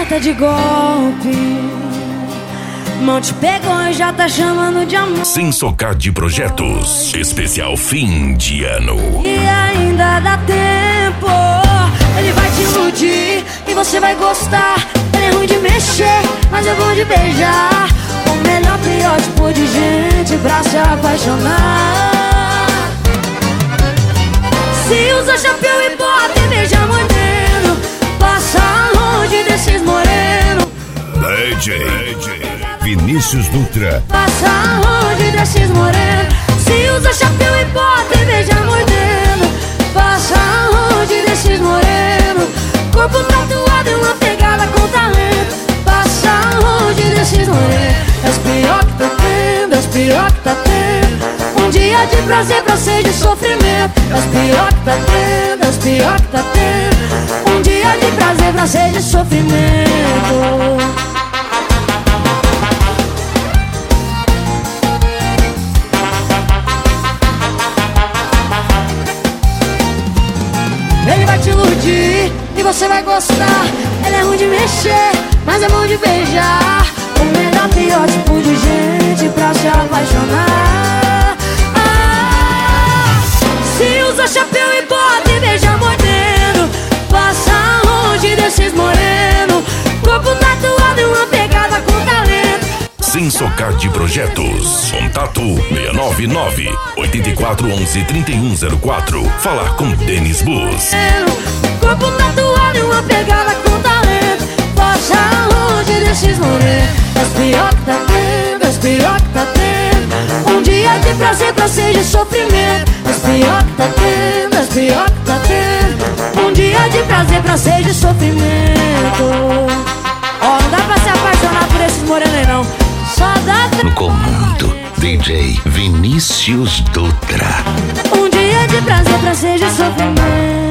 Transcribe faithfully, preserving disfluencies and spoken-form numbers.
alerta de golpe. Mão te pegou e já tá chamando de amor. Sem Socar de Projetos, especial fim de ano. E ainda dá tempo. Ele vai te iludir e você vai gostar. Ele é ruim de mexer, mas é bom de beijar. O melhor, pior tipo de gente pra se apaixonar. Se usa chapéu e bota e beija mordendo, passa longe desses morenos. D J Vinícius Dutra. Passa longe desses morenos. Se usa chapéu e bota e beija mordendo, passa longe desses morenos. Corpo tatuado e uma pegada com talento, passa longe desses morenos. É os pior que tá tendo, é os pior que tá tendo. Um dia de prazer pra ser de sofrimento. É os pior que tá tendo, é os pior que tá tendo. Um dia de prazer pra ser de sofrimento. Ele vai te iludir e você vai gostar. Ele é ruim de mexer, mas é bom de beijar. O melhor, pior tipo de gente pra se apaixonar. Ah, se usa chapéu e bota e beija mordendo, passa longe desses morenos. Corpo tatuado e uma pegada com talento. Sem Socar de Projetos. Contato seis nove nove, oito quatro um um, três um zero quatro. Falar com Denis Bus. Corpo tatuado e uma pegada com talento, passa longe desses morenos. É os pior que tá tendo, é os pior que tá tendo. Um dia de prazer pra ser de sofrimento. É os pior que tá tendo, é os pior que tá tendo. Um dia de prazer pra ser de sofrimento. Ó, não dá pra se apaixonar por esses morenos aí não. Só dá pra... No comando, D J Vinícius Dutra. Um dia de prazer pra ser de sofrimento.